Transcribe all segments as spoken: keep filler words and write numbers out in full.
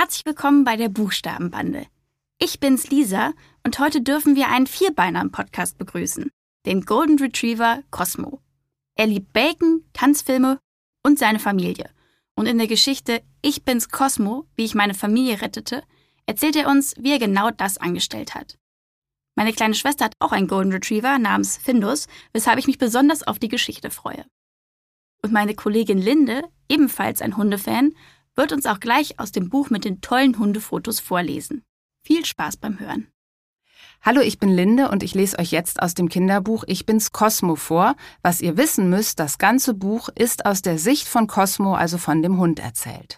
Herzlich willkommen bei der Buchstabenbande. Ich bin's Lisa und heute dürfen wir einen Vierbeiner im Podcast begrüßen, den Golden Retriever Cosmo. Er liebt Bacon, Tanzfilme und seine Familie. Und in der Geschichte Ich bin's Cosmo, wie ich meine Familie rettete, erzählt er uns, wie er genau das angestellt hat. Meine kleine Schwester hat auch einen Golden Retriever namens Findus, weshalb ich mich besonders auf die Geschichte freue. Und meine Kollegin Linde, ebenfalls ein Hundefan, wird uns auch gleich aus dem Buch mit den tollen Hundefotos vorlesen. Viel Spaß beim Hören. Hallo, ich bin Linde und ich lese euch jetzt aus dem Kinderbuch Ich bin's Cosmo vor. Was ihr wissen müsst, das ganze Buch ist aus der Sicht von Cosmo, also von dem Hund, erzählt.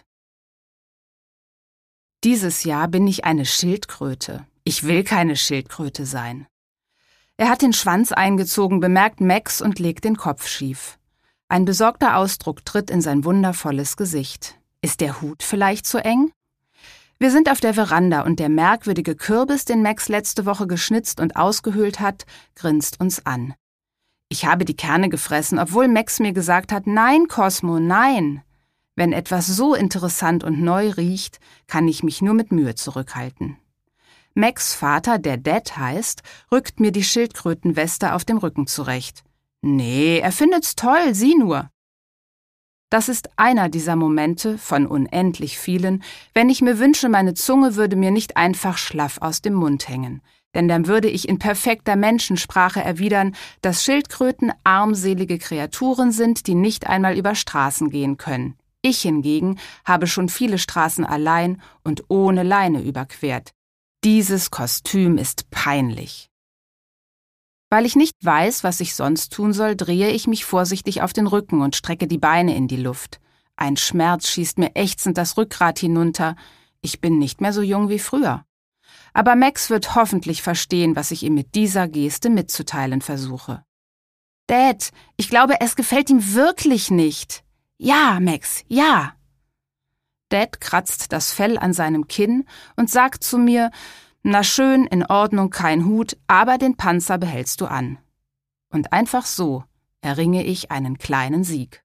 Dieses Jahr bin ich eine Schildkröte. Ich will keine Schildkröte sein. Er hat den Schwanz eingezogen, bemerkt Max und legt den Kopf schief. Ein besorgter Ausdruck tritt in sein wundervolles Gesicht. Ist der Hut vielleicht zu eng? Wir sind auf der Veranda und der merkwürdige Kürbis, den Max letzte Woche geschnitzt und ausgehöhlt hat, grinst uns an. Ich habe die Kerne gefressen, obwohl Max mir gesagt hat, nein, Cosmo, nein. Wenn etwas so interessant und neu riecht, kann ich mich nur mit Mühe zurückhalten. Max' Vater, der Dad heißt, rückt mir die Schildkrötenweste auf dem Rücken zurecht. Nee, er findet's toll, sieh nur. Das ist einer dieser Momente, von unendlich vielen, wenn ich mir wünsche, meine Zunge würde mir nicht einfach schlaff aus dem Mund hängen. Denn dann würde ich in perfekter Menschensprache erwidern, dass Schildkröten armselige Kreaturen sind, die nicht einmal über Straßen gehen können. Ich hingegen habe schon viele Straßen allein und ohne Leine überquert. Dieses Kostüm ist peinlich. Weil ich nicht weiß, was ich sonst tun soll, drehe ich mich vorsichtig auf den Rücken und strecke die Beine in die Luft. Ein Schmerz schießt mir ächzend das Rückgrat hinunter. Ich bin nicht mehr so jung wie früher. Aber Max wird hoffentlich verstehen, was ich ihm mit dieser Geste mitzuteilen versuche. Dad, ich glaube, es gefällt ihm wirklich nicht. Ja, Max, ja. Dad kratzt das Fell an seinem Kinn und sagt zu mir, na schön, in Ordnung, kein Hut, aber den Panzer behältst du an. Und einfach so erringe ich einen kleinen Sieg.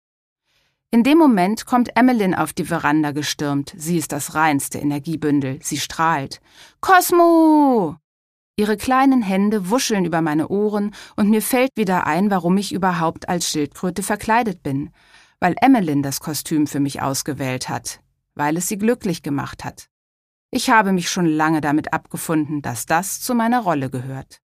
In dem Moment kommt Emmeline auf die Veranda gestürmt. Sie ist das reinste Energiebündel. Sie strahlt. Cosmo! Ihre kleinen Hände wuscheln über meine Ohren und mir fällt wieder ein, warum ich überhaupt als Schildkröte verkleidet bin. Weil Emmeline das Kostüm für mich ausgewählt hat. Weil es sie glücklich gemacht hat. Ich habe mich schon lange damit abgefunden, dass das zu meiner Rolle gehört.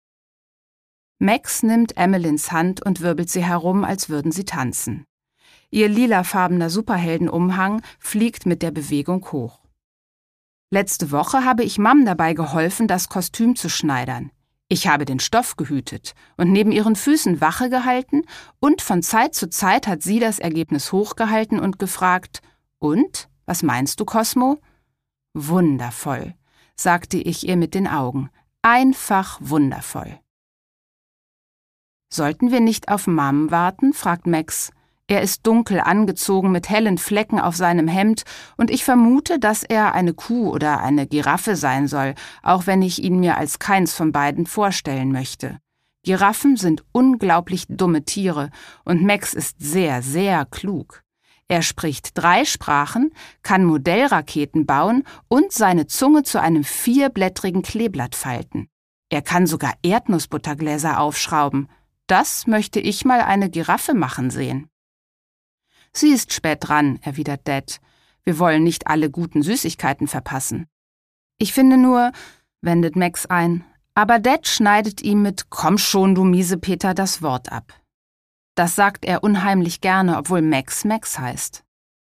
Max nimmt Emmelines Hand und wirbelt sie herum, als würden sie tanzen. Ihr lilafarbener Superheldenumhang fliegt mit der Bewegung hoch. Letzte Woche habe ich Mom dabei geholfen, das Kostüm zu schneidern. Ich habe den Stoff gehütet und neben ihren Füßen Wache gehalten und von Zeit zu Zeit hat sie das Ergebnis hochgehalten und gefragt, »Und, was meinst du, Cosmo?« »Wundervoll«, sagte ich ihr mit den Augen. »Einfach wundervoll.« »Sollten wir nicht auf Mom warten?« fragt Max. Er ist dunkel angezogen mit hellen Flecken auf seinem Hemd und ich vermute, dass er eine Kuh oder eine Giraffe sein soll, auch wenn ich ihn mir als keins von beiden vorstellen möchte. Giraffen sind unglaublich dumme Tiere und Max ist sehr, sehr klug. Er spricht drei Sprachen, kann Modellraketen bauen und seine Zunge zu einem vierblättrigen Kleeblatt falten. Er kann sogar Erdnussbuttergläser aufschrauben. Das möchte ich mal eine Giraffe machen sehen. Sie ist spät dran, erwidert Dad. Wir wollen nicht alle guten Süßigkeiten verpassen. Ich finde nur, wendet Max ein, aber Dad schneidet ihm mit »Komm schon, du Miesepeter« das Wort ab. Das sagt er unheimlich gerne, obwohl Max Max heißt.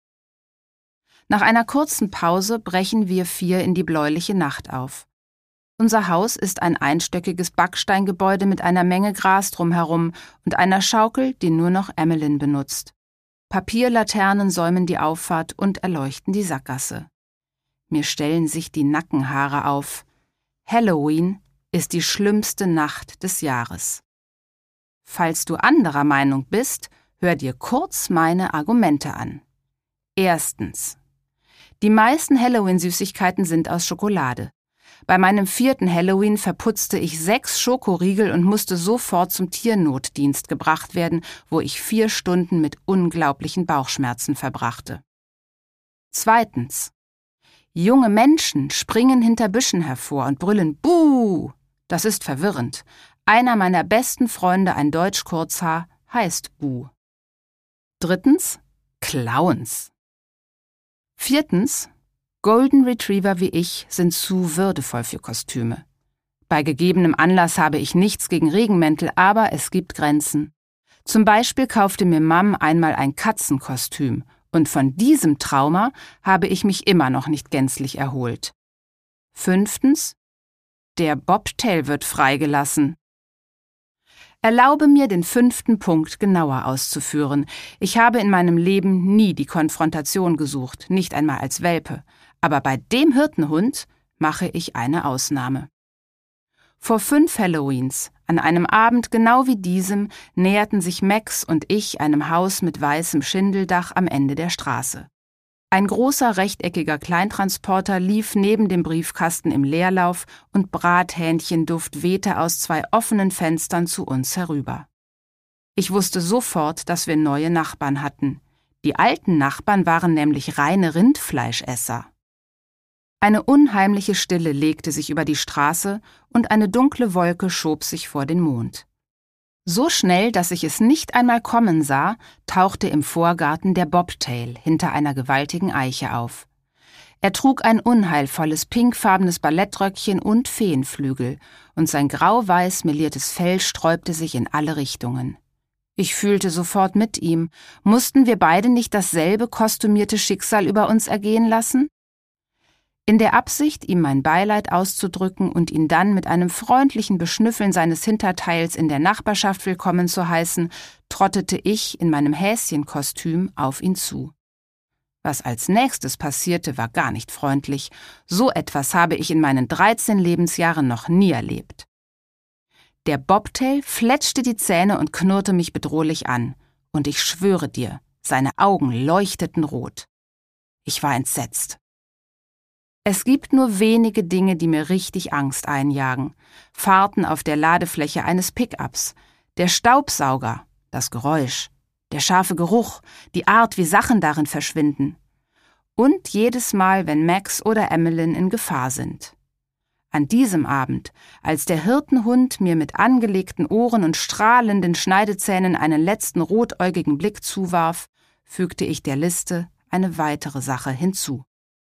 Nach einer kurzen Pause brechen wir vier in die bläuliche Nacht auf. Unser Haus ist ein einstöckiges Backsteingebäude mit einer Menge Gras drumherum und einer Schaukel, die nur noch Emmeline benutzt. Papierlaternen säumen die Auffahrt und erleuchten die Sackgasse. Mir stellen sich die Nackenhaare auf. Halloween ist die schlimmste Nacht des Jahres. Falls du anderer Meinung bist, hör dir kurz meine Argumente an. Erstens. Die meisten Halloween-Süßigkeiten sind aus Schokolade. Bei meinem vierten Halloween verputzte ich sechs Schokoriegel und musste sofort zum Tiernotdienst gebracht werden, wo ich vier Stunden mit unglaublichen Bauchschmerzen verbrachte. Zweitens. Junge Menschen springen hinter Büschen hervor und brüllen Buh! Das ist verwirrend. Einer meiner besten Freunde, ein Deutsch-Kurzhaar, heißt Buh. Drittens, Clowns. Viertens, Golden Retriever wie ich sind zu würdevoll für Kostüme. Bei gegebenem Anlass habe ich nichts gegen Regenmäntel, aber es gibt Grenzen. Zum Beispiel kaufte mir Mom einmal ein Katzenkostüm und von diesem Trauma habe ich mich immer noch nicht gänzlich erholt. Fünftens, der Bobtail wird freigelassen. Erlaube mir, den fünften Punkt genauer auszuführen. Ich habe in meinem Leben nie die Konfrontation gesucht, nicht einmal als Welpe. Aber bei dem Hirtenhund mache ich eine Ausnahme. Vor fünf Halloweens, an einem Abend genau wie diesem, näherten sich Max und ich einem Haus mit weißem Schindeldach am Ende der Straße. Ein großer rechteckiger Kleintransporter lief neben dem Briefkasten im Leerlauf und Brathähnchenduft wehte aus zwei offenen Fenstern zu uns herüber. Ich wusste sofort, dass wir neue Nachbarn hatten. Die alten Nachbarn waren nämlich reine Rindfleischesser. Eine unheimliche Stille legte sich über die Straße und eine dunkle Wolke schob sich vor den Mond. So schnell, dass ich es nicht einmal kommen sah, tauchte im Vorgarten der Bobtail hinter einer gewaltigen Eiche auf. Er trug ein unheilvolles pinkfarbenes Ballettröckchen und Feenflügel, und sein grau-weiß meliertes Fell sträubte sich in alle Richtungen. Ich fühlte sofort mit ihm. Mussten wir beide nicht dasselbe kostümierte Schicksal über uns ergehen lassen? In der Absicht, ihm mein Beileid auszudrücken und ihn dann mit einem freundlichen Beschnüffeln seines Hinterteils in der Nachbarschaft willkommen zu heißen, trottete ich in meinem Häschenkostüm auf ihn zu. Was als nächstes passierte, war gar nicht freundlich. So etwas habe ich in meinen dreizehn Lebensjahren noch nie erlebt. Der Bobtail fletschte die Zähne und knurrte mich bedrohlich an. Und ich schwöre dir, seine Augen leuchteten rot. Ich war entsetzt. Es gibt nur wenige Dinge, die mir richtig Angst einjagen. Fahrten auf der Ladefläche eines Pickups, der Staubsauger, das Geräusch, der scharfe Geruch, die Art, wie Sachen darin verschwinden. Und jedes Mal, wenn Max oder Emmeline in Gefahr sind. An diesem Abend, als der Hirtenhund mir mit angelegten Ohren und strahlenden Schneidezähnen einen letzten rotäugigen Blick zuwarf, fügte ich der Liste eine weitere Sache hinzu.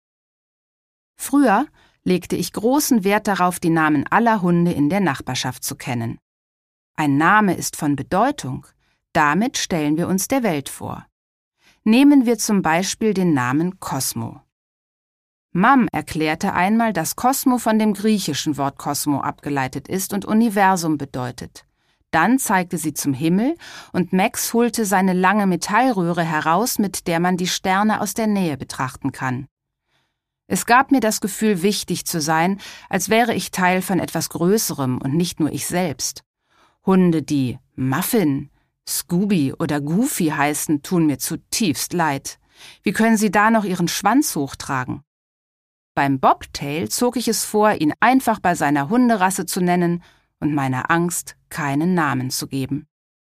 Früher legte ich großen Wert darauf, die Namen aller Hunde in der Nachbarschaft zu kennen. Ein Name ist von Bedeutung, damit stellen wir uns der Welt vor. Nehmen wir zum Beispiel den Namen Cosmo. Mom erklärte einmal, dass Cosmo von dem griechischen Wort Kosmo abgeleitet ist und Universum bedeutet. Dann zeigte sie zum Himmel und Max holte seine lange Metallröhre heraus, mit der man die Sterne aus der Nähe betrachten kann. Es gab mir das Gefühl, wichtig zu sein, als wäre ich Teil von etwas Größerem und nicht nur ich selbst. Hunde, die Muffin, Scooby oder Goofy heißen, tun mir zutiefst leid. Wie können sie da noch ihren Schwanz hochtragen? Beim Bobtail zog ich es vor, ihn einfach bei seiner Hunderasse zu nennen und meiner Angst keinen Namen zu geben.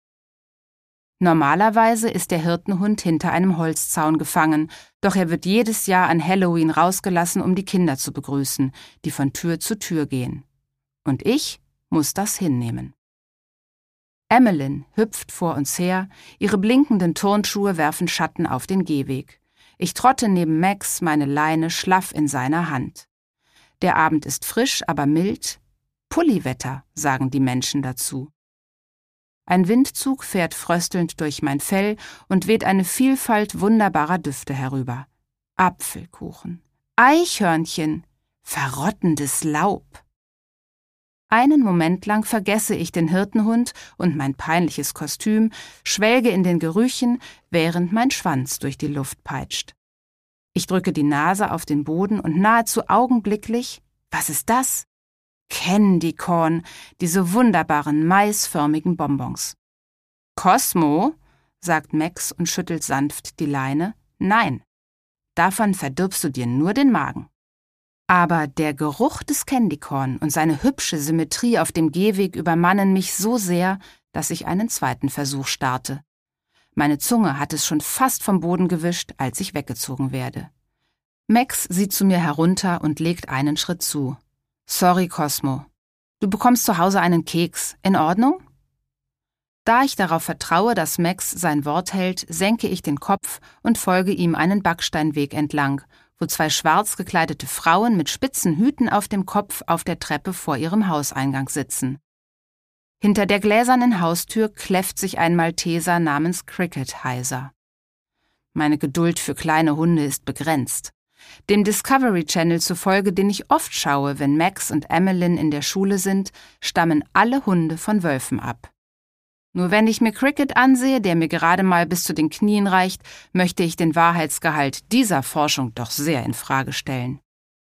Normalerweise ist der Hirtenhund hinter einem Holzzaun gefangen, doch er wird jedes Jahr an Halloween rausgelassen, um die Kinder zu begrüßen, die von Tür zu Tür gehen. Und ich muss das hinnehmen. Emmeline hüpft vor uns her, ihre blinkenden Turnschuhe werfen Schatten auf den Gehweg. Ich trotte neben Max, meine Leine schlaff in seiner Hand. Der Abend ist frisch, aber mild. Pulliwetter, sagen die Menschen dazu. Ein Windzug fährt fröstelnd durch mein Fell und weht eine Vielfalt wunderbarer Düfte herüber. Apfelkuchen, Eichhörnchen, verrottendes Laub. Einen Moment lang vergesse ich den Hirtenhund und mein peinliches Kostüm, schwelge in den Gerüchen, während mein Schwanz durch die Luft peitscht. Ich drücke die Nase auf den Boden und nahezu augenblicklich, was ist das? Candy Corn, diese wunderbaren maisförmigen Bonbons. Cosmo, sagt Max und schüttelt sanft die Leine, nein, davon verdirbst du dir nur den Magen. Aber der Geruch des Candycorn und seine hübsche Symmetrie auf dem Gehweg übermannen mich so sehr, dass ich einen zweiten Versuch starte. Meine Zunge hat es schon fast vom Boden gewischt, als ich weggezogen werde. Max sieht zu mir herunter und legt einen Schritt zu. Sorry, Cosmo. Du bekommst zu Hause einen Keks. In Ordnung? Da ich darauf vertraue, dass Max sein Wort hält, senke ich den Kopf und folge ihm einen Backsteinweg entlang, wo zwei schwarz gekleidete Frauen mit spitzen Hüten auf dem Kopf auf der Treppe vor ihrem Hauseingang sitzen. Hinter der gläsernen Haustür kläfft sich ein Malteser namens Cricket heiser. Meine Geduld für kleine Hunde ist begrenzt. Dem Discovery Channel zufolge, den ich oft schaue, wenn Max und Emmeline in der Schule sind, stammen alle Hunde von Wölfen ab. Nur wenn ich mir Cricket ansehe, der mir gerade mal bis zu den Knien reicht, möchte ich den Wahrheitsgehalt dieser Forschung doch sehr in Frage stellen.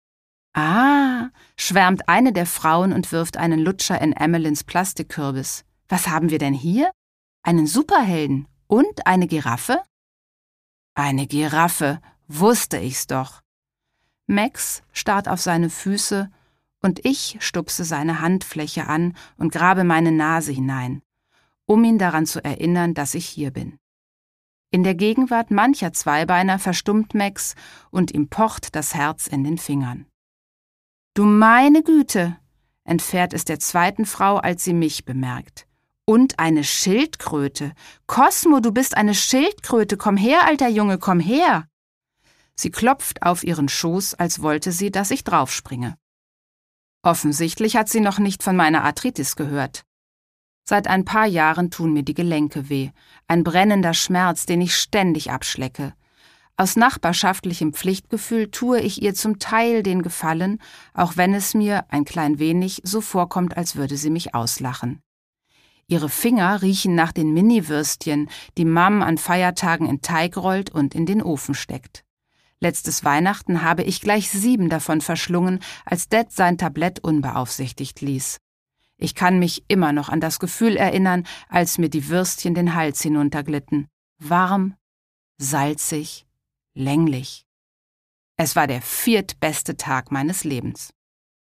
Ah, schwärmt eine der Frauen und wirft einen Lutscher in Emmelines Plastikkürbis. Was haben wir denn hier? Einen Superhelden und eine Giraffe? Eine Giraffe, wusste ich's doch. Max starrt auf seine Füße und ich stupse seine Handfläche an und grabe meine Nase hinein, um ihn daran zu erinnern, dass ich hier bin. In der Gegenwart mancher Zweibeiner verstummt Max und ihm pocht das Herz in den Fingern. »Du meine Güte«, entfährt es der zweiten Frau, als sie mich bemerkt. »Und eine Schildkröte. Cosmo, du bist eine Schildkröte. Komm her, alter Junge, komm her.« Sie klopft auf ihren Schoß, als wollte sie, dass ich draufspringe. Offensichtlich hat sie noch nicht von meiner Arthritis gehört. Seit ein paar Jahren tun mir die Gelenke weh, ein brennender Schmerz, den ich ständig abschlecke. Aus nachbarschaftlichem Pflichtgefühl tue ich ihr zum Teil den Gefallen, auch wenn es mir, ein klein wenig, so vorkommt, als würde sie mich auslachen. Ihre Finger riechen nach den Mini-Würstchen, die Mom an Feiertagen in Teig rollt und in den Ofen steckt. Letztes Weihnachten habe ich gleich sieben davon verschlungen, als Dad sein Tablett unbeaufsichtigt ließ. Ich kann mich immer noch an das Gefühl erinnern, als mir die Würstchen den Hals hinunterglitten. Warm, salzig, länglich. Es war der viertbeste Tag meines Lebens.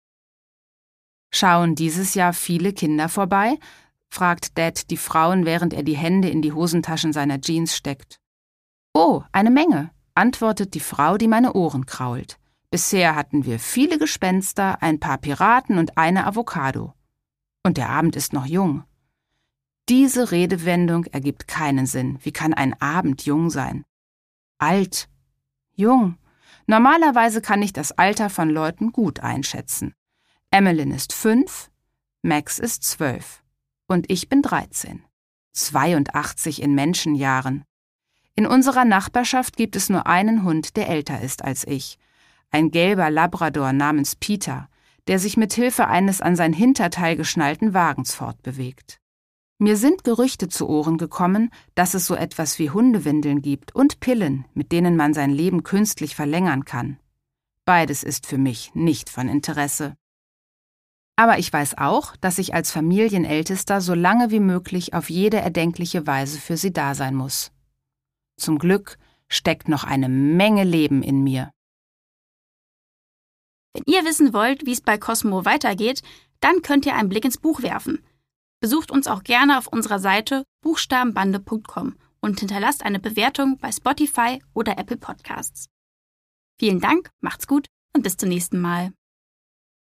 »Schauen dieses Jahr viele Kinder vorbei?« fragt Dad die Frauen, während er die Hände in die Hosentaschen seiner Jeans steckt. »Oh, eine Menge«, antwortet die Frau, die meine Ohren krault. »Bisher hatten wir viele Gespenster, ein paar Piraten und eine Avocado. Und der Abend ist noch jung.« Diese Redewendung ergibt keinen Sinn. Wie kann ein Abend jung sein? Alt. Jung. Normalerweise kann ich das Alter von Leuten gut einschätzen. Emmeline ist fünf, Max ist zwölf und ich bin dreizehn. zweiundachtzig in Menschenjahren. In unserer Nachbarschaft gibt es nur einen Hund, der älter ist als ich. Ein gelber Labrador namens Peter, der sich mit Hilfe eines an sein Hinterteil geschnallten Wagens fortbewegt. Mir sind Gerüchte zu Ohren gekommen, dass es so etwas wie Hundewindeln gibt und Pillen, mit denen man sein Leben künstlich verlängern kann. Beides ist für mich nicht von Interesse. Aber ich weiß auch, dass ich als Familienältester so lange wie möglich auf jede erdenkliche Weise für sie da sein muss. Zum Glück steckt noch eine Menge Leben in mir. Wenn ihr wissen wollt, wie es bei Cosmo weitergeht, dann könnt ihr einen Blick ins Buch werfen. Besucht uns auch gerne auf unserer Seite buchstabenbande punkt com und hinterlasst eine Bewertung bei Spotify oder Apple Podcasts. Vielen Dank, macht's gut und bis zum nächsten Mal.